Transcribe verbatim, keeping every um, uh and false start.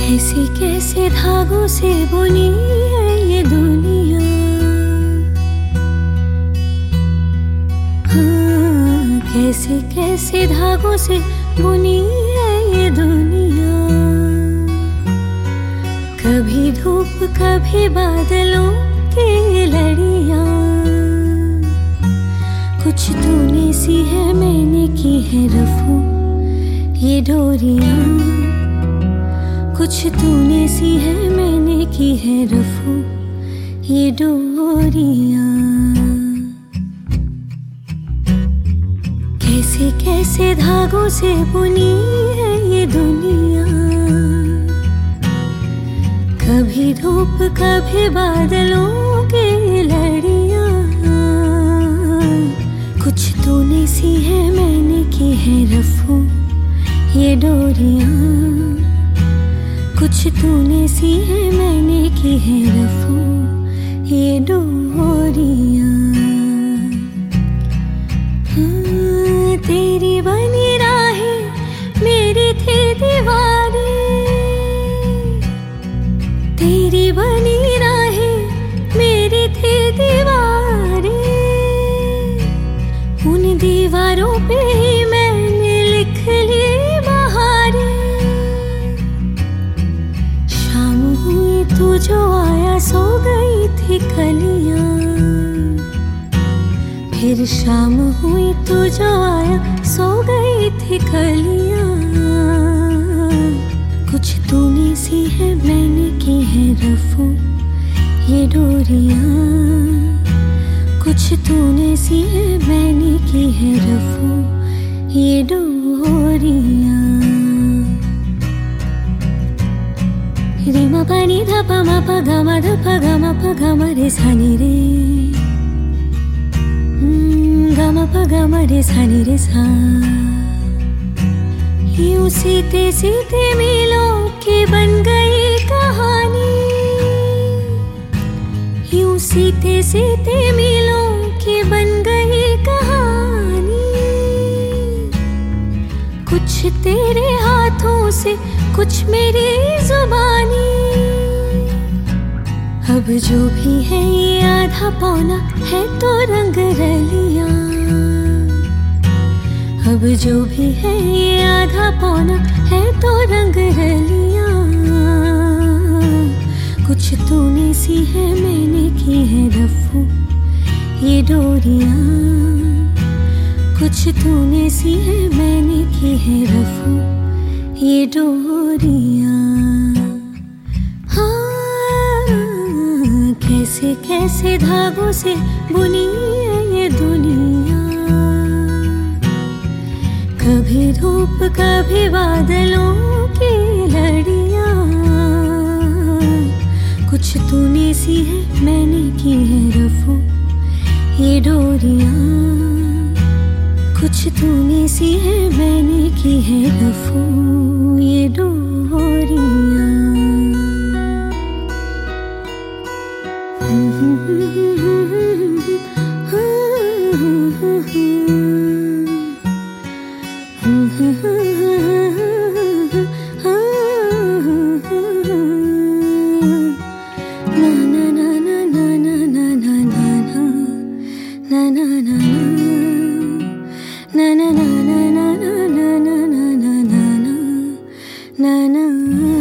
कैसे कैसे धागों से बुनी है ये दुनिया। हाँ, कैसे कैसे धागों से बुनी है ये दुनिया। कभी धूप कभी बादलों की लड़ियाँ। कुछ तूने सी है मैंने की है रफू ये डोरियाँ। कुछ तूने सी है मैंने की है रफू ये डोरियाँ। कैसे कैसे धागों से बुनी है ये दुनिया। कभी धूप कभी बादलों की लड़ियाँ। कुछ तूने सी है मैंने की है रफू ये डोरियाँ। कुछ तूने सी है मैंने की है रफू ये डोरियाँ। हाँ, तेरी बनी राहें मेरी थी दीवारें। तेरी बनी राहें मेरी थी दीवारें। उन दीवारों पे ही मैंने लिख ली बहारें। शाम हुई तू जो आया सो गई थी कलियां। फिर शाम हुई तू जो आया सो गई थी कलियां। कुछ तूने सी है मैंने की है रफू ये डोरियां। कुछ तूने सी है मैंने की है रफू ये डोरियां। रे म प नि ध प म प ग म ध प ग म प ग म रे सा नि रे। ग म प ग म रे सा नि रे सा। यूं सीते सीते मिलों की बन गई कहानी। यूं सीते सीते मिलों की बन गई कहानी। कुछ तेरे हाथों से कुछ मेरी जुबानी। अब जो भी है ये आधा पौना है तो रंग रलियां। अब जो भी है ये आधा पौना है तो रंग रलियां। कुछ तूने सी है मैंने की है रफू ये डोरियां। कुछ तूने सी है मैंने की है रफू ये डोरियां। हाँ, कैसे कैसे धागों से बुनी है ये दुनिया। कभी धूप कभी बादलों की लड़ियाँ। कुछ तूने सी है मैंने की है रफू ये डोरियाँ। कुछ तूने सी है मैंने की है रफू ये डोरियाँ। ना ना ना ना ना ना ना ना ना ना ना ना ना na na na na na na na na na na na na